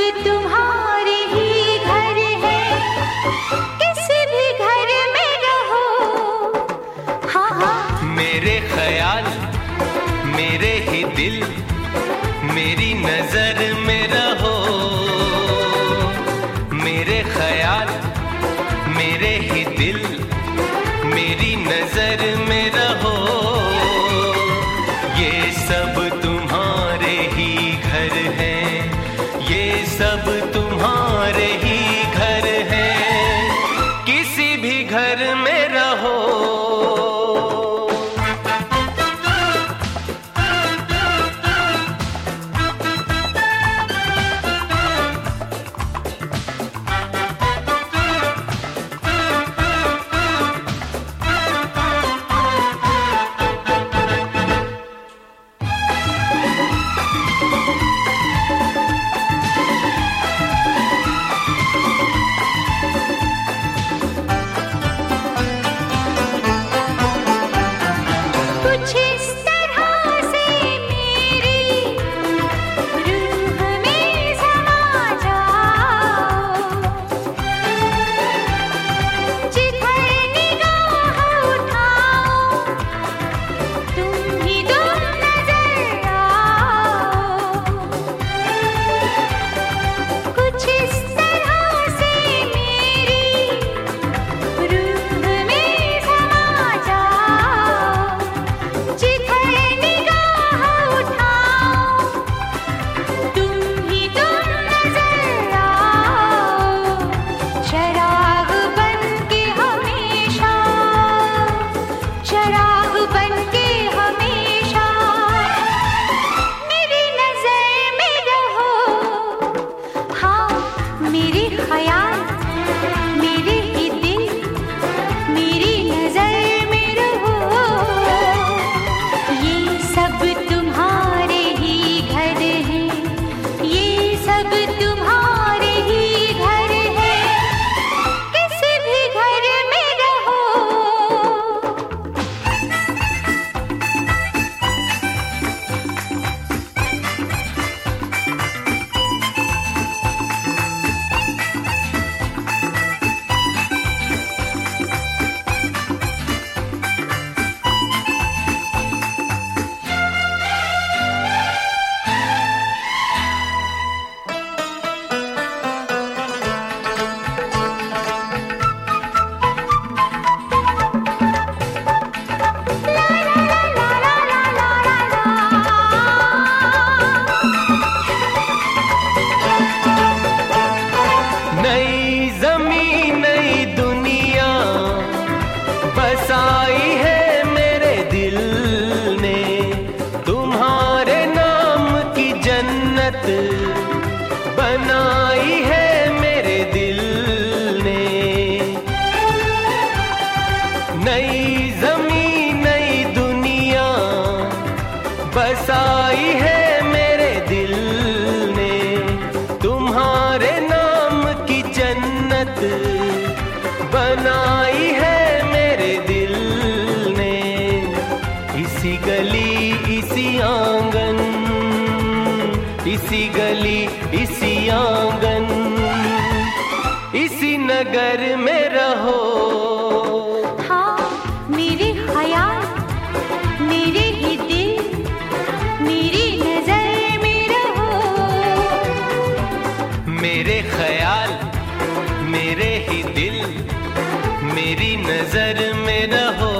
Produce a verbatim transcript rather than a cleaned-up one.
तुम्हारे ही घर है, किसी भी घर में रहो। हाँ हाँ मेरे ख्याल मेरे ही दिल मेरी नजर में रहो। मेरे ख्याल मेरे ही दिल मेरी नजर में रहो। ये सब तुम्हारे ही घर हैं, ये सब तुम्हारे ही घर हैं, किसी भी घर में रहो। नई जमीन नई दुनिया बसाई है मेरे दिल ने, तुम्हारे नाम की जन्नत बनाई है मेरे दिल ने। नई जमीन नई दुनिया बसाई है मेरे दिल ने, तुम्हारे नाम की जन्नत बनाई है मेरे दिल ने। इसी गली इसी आंगन, इसी गली इसी आंगन, इसी नगर में रहो। हाँ मेरे ख्याल मेरे ही दिल मेरी नजर में रहो। मेरे ख्याल मेरे ही दिल मेरी नजर में रहो।